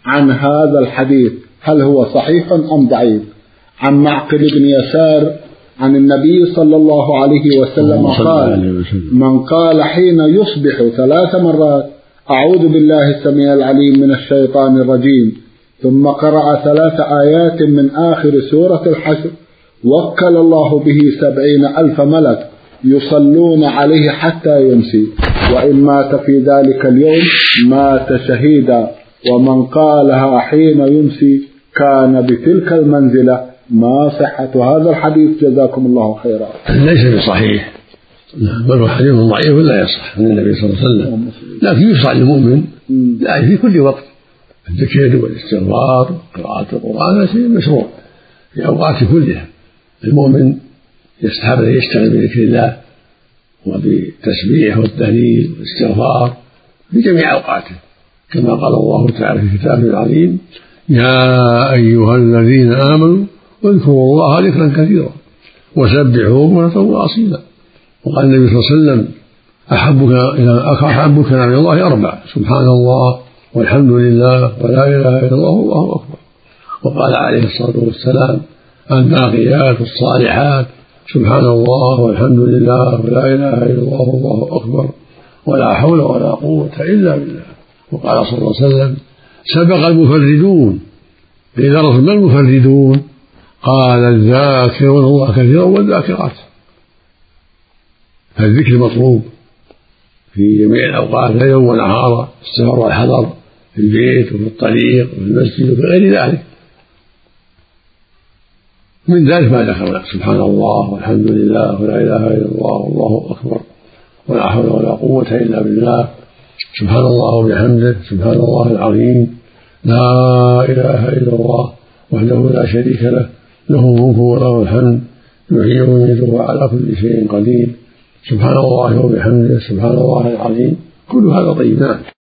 عن هذا الحديث هل هو صحيح أم ضعيف؟ عن معقل بن يسار عن النبي صلى الله عليه وسلم قال: من قال حين يصبح 3 مرات أعوذ بالله السميع العليم من الشيطان الرجيم ثم قرأ 3 آيات من آخر سورة الحشر وكل الله به 70,000 ملك يصلون عليه حتى يمسي، وإن مات في ذلك اليوم مات شهيدا، ومن قالها حين يمسي كان بتلك المنزلة. ما صحة هذا الحديث؟ جزاكم الله خيرا. ليس بصحيح، بل هو حديث ضعيف لا يصح من النبي صلى الله عليه وسلم، لكن يشرع للمؤمن في كل وقت الذكر والاستغفار وقراءة القرآن، هذا شيء مشروع في أوقات كلها. المؤمن يستحب أن يشتغل بذكر الله وبالتسبيح والتهليل والاستغفار في جميع أوقاته، كما قال الله تعالى في كتابه العظيم: يا أيها الذين آمنوا اذكروا الله ذكرا كثيرا وسبحوه بكرة وأصيلا. وقال النبي صلى الله عليه وسلم: أحبك نعم الله 4: سبحان الله والحمد لله ولا إله إلا الله والله أكبر. وقال عليه الصلاة والسلام: الباقيات الصالحات سبحان الله والحمد لله ولا إله إلا الله والله أكبر ولا حول ولا قوة إلا بالله. وقال صلى الله عليه وسلم: سبق المفردون. إذا رسل ما المفردون؟ قال: الذاكرون الله كثيرا والذاكرات. فالذكر مطلوب في جميع الأوقات ليلا ونهارا، السفر والحضر، في البيت وفي الطريق وفي المسجد وفي غير ذلك. من ذلك ما ذكرنا: سبحان الله والحمد لله ولا إله إلا الله والله أكبر ولا حول ولا قوة إلا بالله، سبحان الله وبحمده، سبحان الله العظيم، لا إله إلا الله وحده لا شريك له، له الملك وله الحمد، يحيي ويميت وهو على كل شيء قدير، سبحان الله وبحمده، سبحان الله العظيم. كل هذا طيب.